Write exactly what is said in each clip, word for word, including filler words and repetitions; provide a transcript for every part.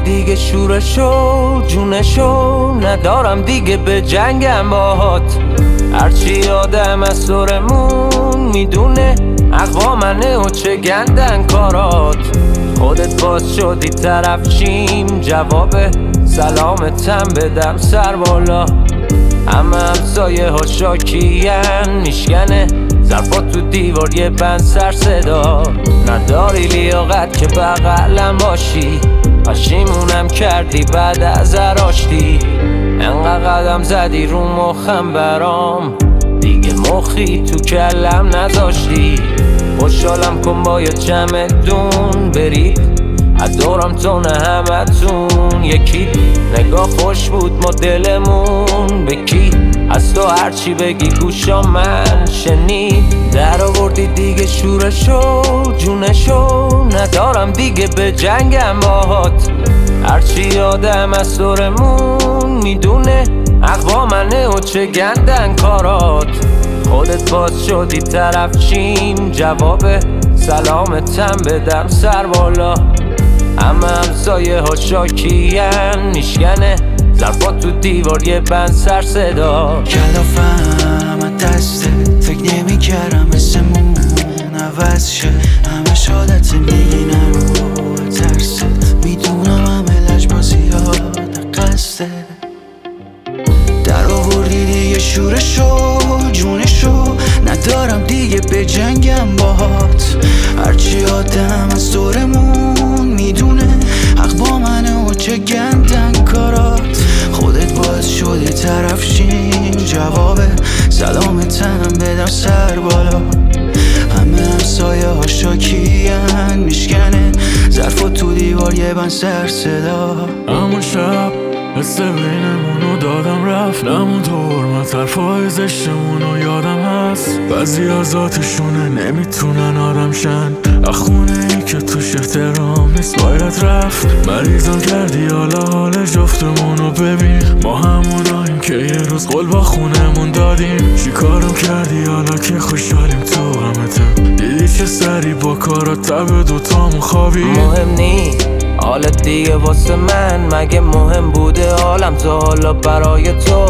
دیگه شورشو جونشو ندارم دیگه به جنگم باهات. هرچی آدم از سرمون میدونه اقوا منه و چه گندن کارات. خودت باز شدی طرف شیم جواب سلامتم بدم سر بالا. همه همسایه ها شاکین میشکنه ظرفات تو دیوار یه بند سر صدا. نداری لیاقت که بغلم باشی پشیمونم کردی بعد از آشتی. انقدر قدم زدی رو مخم برام دیگه مخی تو کلم نذاشتی. خوشحالم کن با یه چمدون برید از دورم تو نه همه تون یکی. نگاه خوش بود ما دلمون به کی از تو هرچی بگی گوشا من شنید. در آوردی دیگه شورشو جونشو ندارم دیگه به جنگم باهات. هرچی آدم از سرمون میدونه اقوا منه و چه گندن کارات. خودت باز شدی طرف چیم جواب سلامتم بدم سر بالا. همه همسایه ها شاکین میشکنه ظرفات تو دیوار یه بند سر صدا. کلافم دستت فکر نمی کردم اسمون عوض شه. همه شادت میگی نرو ترست میدونم همه لجبازی ها قصده. در آوردی دیگه شورشو جونشو ندارم دیگه به جنگم باهات. هرچی آدم از دورمون میدونه حق با منه و چه گندن کارات. خودت باز شدی طرف شین جواب سلامتم بدم سر بالا. همه همسایه ها شاکین میشکنه ظرفات تو دیوار یه بند سر صدا. همون شب حس بینمونو دادم رفت نمون طور من طرفای زشتمونو یادم هست. بعضی از ذاتشونه نمیتونن آدم شن اخونه ای که توش احترام نیست باید رفت. مریضم کردی حالا حال جفتمونو ببین ما هموناییم که یه روز قول با خونمون دادیم. چی کارم کردی حالا که خوشحالیم تو غمتم دیدی چه سری با کارات تب دوتامون خوابی. مهم نی حالت دیگه واسه من مگه مهم بوده حالم تا حالا برای تو.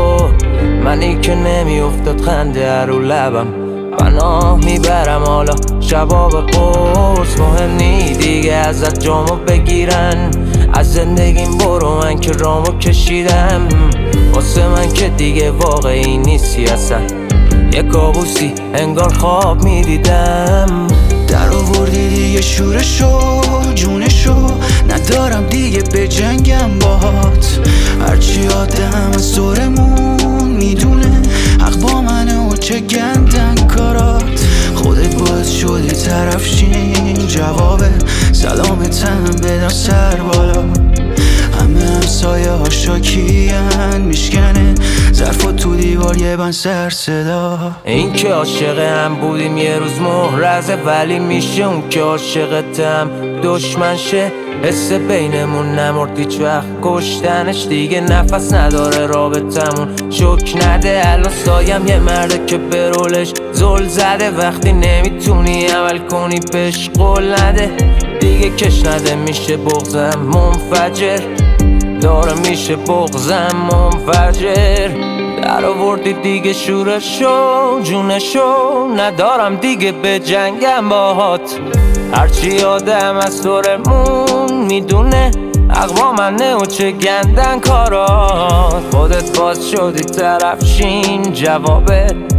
منی که نمی افتاد خنده رو لبم پناه میبرم حالا شباب قرص. مهم نی دیگه ازت جامو بگیرن از زندگیم برو من که رامو کشیدم. واسه من که دیگه واقعی نیستی اصلا یه کابوسی انگار خواب میدیدم. در آوردی دیگه شورشو جونشو ندارم دیگه به جنگم باهات. هرچی آدم از دورمون میدونه حق با منه و چه گندن کارات. خودت باز شدی طرف شین جواب سلامتم بدم سر بالا. همه همسایه ها شاکین میشکنه ظرفات تو دیوار یه بند سر صدا. این که عاشق هم بودیم یه روز محرزه ولی میشه اون که عاشقتم دشمن شه. حس بینمون نمرد هیچ وقت کشتنش دیگه نفس نداره رابطمون شک نده. الان سایم یه مرده که به رولش زل زده وقتی نمیتونی عمل کنی بهش قول نده. دیگه کش نده میشه بغضم منفجر داره میشه بغضم منفجر. در آوردی دیگه شورشو جونشو ندارم دیگه به جنگم باهات. هرچی آدم از سرمون میدونه اقوا منه و چه گندن کارات. خودت باز شدی طرف شین جواب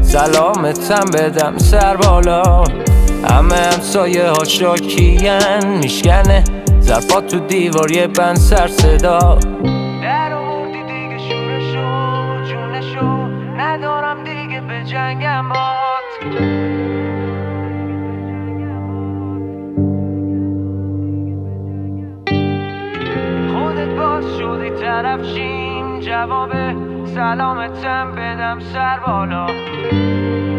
سلامتم بدم سر بالا. همه همسایه ها شاکین میشکنه ظرفات تو دیوار یه بند سر صدا. در آوردی دیگه شورشو جونشو ندارم دیگه به جنگم باهات. خودت باز شدی طرف شین جواب سلامتم بدم سر بالا.